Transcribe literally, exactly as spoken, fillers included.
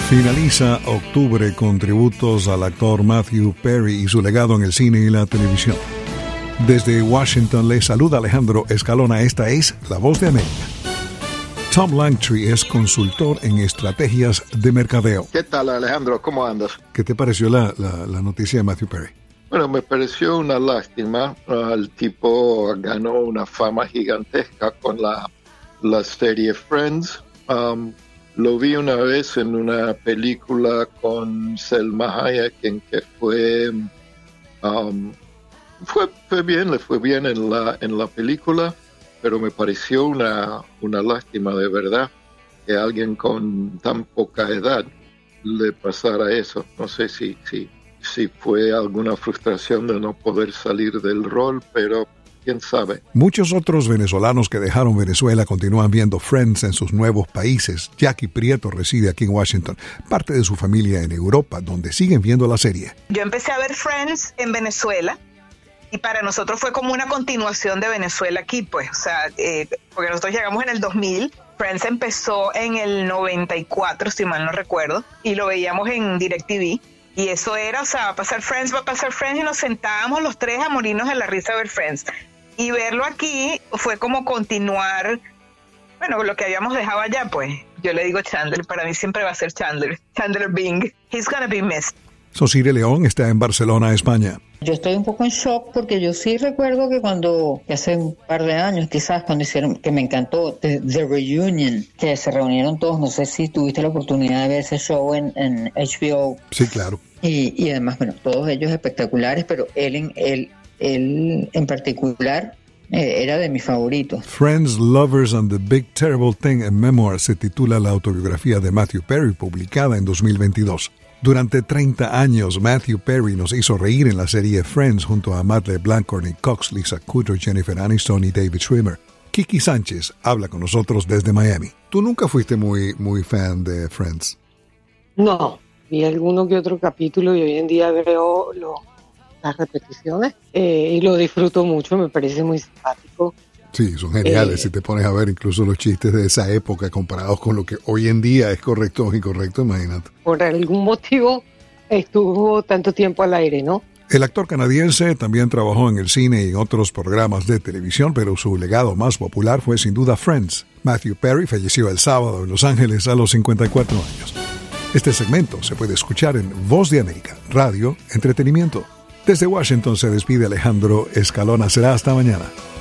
Finaliza octubre con tributos al actor Matthew Perry y su legado en el cine y la televisión. Desde Washington le saluda Alejandro Escalona. Esta es La Voz de América. Tom Langtree es consultor en estrategias de mercadeo. ¿Qué tal, Alejandro? ¿Cómo andas? ¿Qué te pareció la, la, la noticia de Matthew Perry? Bueno, me pareció una lástima. El tipo ganó una fama gigantesca con la, la serie Friends. Um, Lo vi una vez en una película con Selma Hayek en que fue, um, fue, fue bien, le fue bien en la, en la película, pero me pareció una, una lástima de verdad que a alguien con tan poca edad le pasara eso. No sé si, si, si fue alguna frustración de no poder salir del rol, pero quién sabe. Muchos otros venezolanos que dejaron Venezuela continúan viendo Friends en sus nuevos países. Jackie Prieto reside aquí en Washington, parte de su familia en Europa, donde siguen viendo la serie. Yo empecé a ver Friends en Venezuela y para nosotros fue como una continuación de Venezuela aquí, pues, o sea, eh, porque nosotros llegamos en el dos mil, Friends empezó en el noventa y cuatro, si mal no recuerdo, y lo veíamos en DirecTV. Y eso era, o sea, va a pasar Friends, va a pasar Friends, y nos sentábamos los tres a morirnos de la risa a ver Friends. Y verlo aquí fue como continuar, bueno, lo que habíamos dejado allá, pues. Yo le digo Chandler, para mí siempre va a ser Chandler, Chandler Bing. He's gonna be missed. Sosire León está en Barcelona, España. Yo estoy un poco en shock porque yo sí recuerdo que cuando, que hace un par de años quizás, cuando hicieron, que me encantó, The, The Reunion, que se reunieron todos, no sé si tuviste la oportunidad de ver ese show en, en H B O. Sí, claro. Y, y además, bueno, todos ellos espectaculares, pero él en, él, él en particular eh, era de mis favoritos. Friends, Lovers and the Big Terrible Thing, a Memoir, se titula la autobiografía de Matthew Perry, publicada en dos mil veintidós. Durante treinta años, Matthew Perry nos hizo reír en la serie Friends junto a Matt LeBlanc, Courtney Cox, Lisa Kudrow, Jennifer Aniston y David Schwimmer. Kiki Sánchez habla con nosotros desde Miami. ¿Tú nunca fuiste muy, muy fan de Friends? No, vi alguno que otro capítulo y hoy en día veo lo, las repeticiones eh, y lo disfruto mucho, me parece muy simpático. Sí, son geniales, eh, si te pones a ver incluso los chistes de esa época comparados con lo que hoy en día es correcto o incorrecto, imagínate. Por algún motivo estuvo tanto tiempo al aire, ¿no? El actor canadiense también trabajó en el cine y en otros programas de televisión, pero su legado más popular fue sin duda Friends. Matthew Perry falleció el sábado en Los Ángeles a los cincuenta y cuatro años. Este segmento se puede escuchar en Voz de América, Radio, Entretenimiento. Desde Washington se despide Alejandro Escalona. Será hasta mañana.